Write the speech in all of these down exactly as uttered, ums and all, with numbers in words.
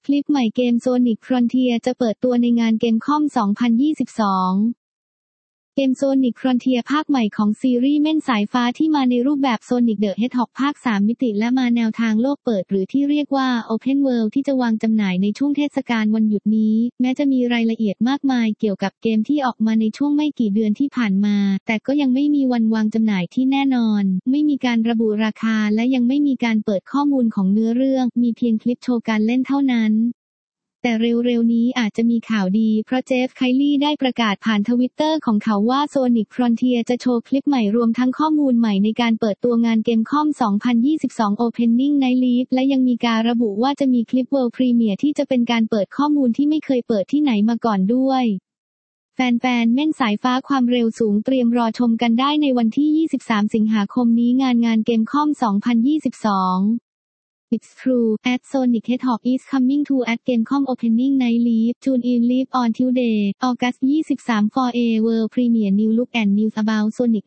คลิปใหม่เกม Sonic Frontier จะเปิดตัวในงานเกมคอม สองพันยี่สิบสอง เกม Sonic Frontier ภาคใหม่ของซีรีส์เม่นสายฟ้าที่มาในรูปแบบ Sonic the Hedgehog ภาค สาม มิติและมาแนวทางโลกเปิดหรือที่เรียกว่า Open World ที่จะวางจำหน่ายในช่วงเทศกาลวันหยุดนี้ แม้จะมีรายละเอียดมากมายเกี่ยวกับเกมที่ออกมาในช่วงไม่กี่เดือนที่ผ่านมา แต่ก็ยังไม่มีวันวางจำหน่ายที่แน่นอน ไม่มีการระบุราคาและยังไม่มีการเปิดข้อมูลของเนื้อเรื่อง มีเพียงคลิปโชว์การเล่นเท่านั้นแต่เร็วๆนี้อาจจะมีข่าวดีเพราะเจฟ ไคลี่ได้ประกาศผ่านทวิตเตอร์ของเขาว่า Sonic Frontier จะโชว์คลิปใหม่รวมทั้งข้อมูลใหม่ในการเปิดตัวงานเกมคอม สองพันยี่สิบสอง Opening Night Live และยังมีการระบุว่าจะมีคลิป World Premiere ที่จะเป็นการเปิดข้อมูลที่ไม่เคยเปิดที่ไหนมาก่อนด้วยแฟนๆเม่นสายฟ้าความเร็วสูงเตรียมรอชมกันได้ในวันที่ยี่สิบสามสิงหาคมนี้งานงานเกมคอม สองพันยี่สิบสองIt's true, at Sonic Hedgehog is coming to at Gamecom Opening Night Live, Tune in live on Tuesday, August ยี่สิบสาม for a world premiere new look and news about Sonic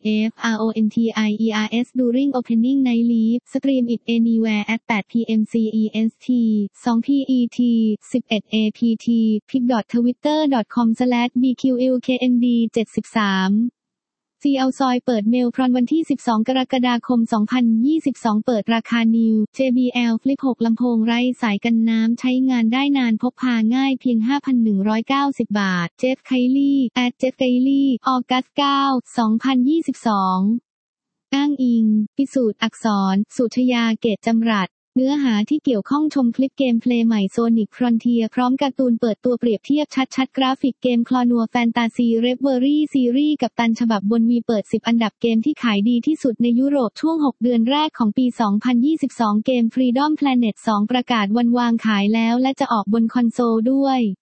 Frontiers during Opening Night Live, stream it anywhere at eight p m C E S T, two P E T, eleven A P T, pic dot twitter dot com slash b q l k m d เจ็ดสิบสามซี แอล ซอยเปิดเมลพรอนวันที่สิบสองกรกฎาคมสองพันยี่สิบสองเปิดราคา New เจ บี แอล Flip หกลำโพงไร้สายกันน้ำใช้งานได้นานพกพาง่ายเพียง ห้าพันหนึ่งร้อยเก้าสิบ บาทเจฟ ไคลี่ at เจฟ ไคลี่ ออกัส เก้า สองพันยี่สิบสองอ้างอิงพิสูจน์อักษรสุชยาเกตจำรัดเนื้อหาที่เกี่ยวข้องชมคลิปเกมเพลย์ใหม่ Sonic Frontier พร้อมการ์ตูนเปิดตัวเปรียบเทียบชัดๆกราฟิกเกมคลอนัวแฟนตาซีเรฟเวอรี่ซีรีส์กับตันฉบับบนมีเปิดสิบอันดับเกมที่ขายดีที่สุดในยุโรปช่วงหกเดือนแรกของปีสองพันยี่สิบสองเกม Freedom Planet สองประกาศวันวางขายแล้วและจะออกบนคอนโซลด้วย